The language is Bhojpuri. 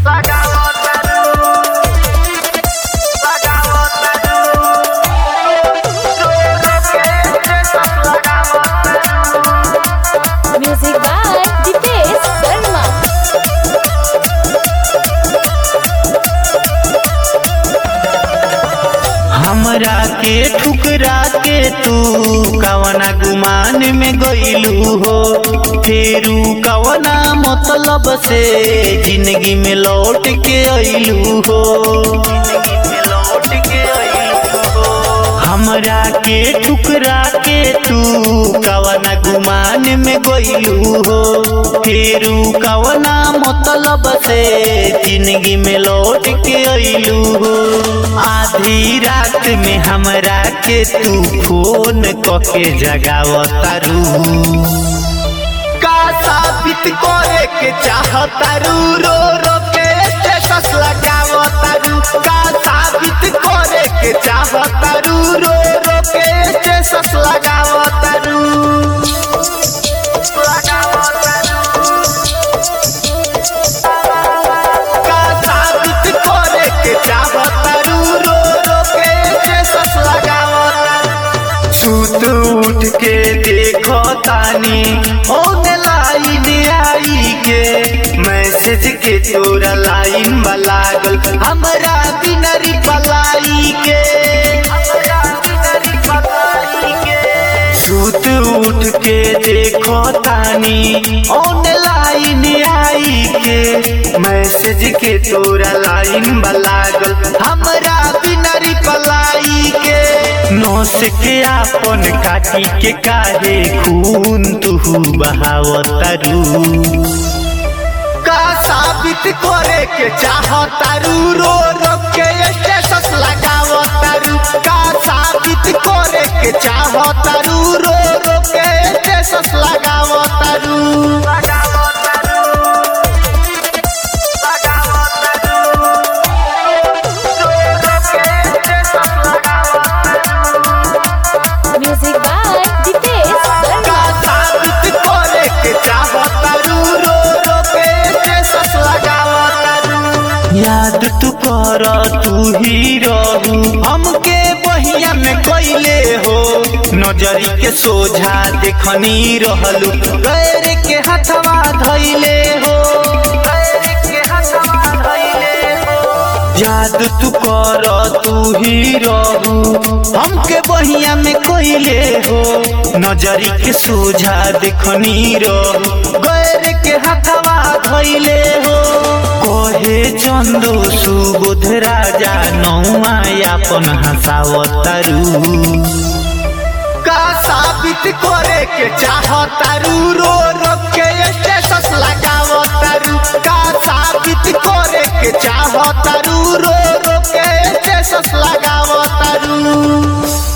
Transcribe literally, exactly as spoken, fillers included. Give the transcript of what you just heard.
Music by Dipesh Sharma. हमरा के ठुकरा के तू कवना गुमान में गइलू हो, फेरू कवना मतलब से जिंदगी में लौट के अइलू हो। हमरा के ठुकरा के तू कवना गुमान में गइलू हो, फेरू कवना मतलब से जिंदगी में लौट के अइलू हो। आधी रात में हमरा के तू फोन कके जगावतारू, का साबित करे के चाहतारू, रो रो के स्टेटस लगावतारू, का साबित करे के चाहतारू, रो रो के स्टेटस लगावतारू। का साबित करे के चाहतारू, रो रो के स्टेटस लगावतारू। सुत उठ के देखो तानी ऑनलाइन आई के मैसेज के तोरा लाइन लागल, हमरा बिना रिप्लाई के। सुत उठ के देखो तानी ऑनलाइन आई के मैसेज के तोरा लाइन लागल, हमरा बिना रिप्लाई के। नोस के आपन काटी के काहे खून तुहू बहावतारू, का साबित करे के चाहतारू, रो रो के स्टेटस लगावतारू, का साबित करे के चाहतारू, रो रो के स्टेटस लगावतारू। Music by Dipesh Sharma. का साबित करे के चाहतारू, रो रो के स्टेटस लगावतारू। याद तू कर तू ही रहू, हमके बहिया में कइले हो, नजरी के सोझा देखनी रहलू, गैर के हथवा धइले हो। याद तू कर तू ही रहू, हमके बहिया में कइले हो, नजरी के सोझा देखनी रहू, गैर के हथवा धइले हो। कहे चंदू सुबोध राजा नौमा यापन हंसावतारू, का साबित करे के चाहतारू, रो रो के स्टेटस लगावतारू, का साबित करे के चाहतारू, रो रो के स्टेटस लगावतारू।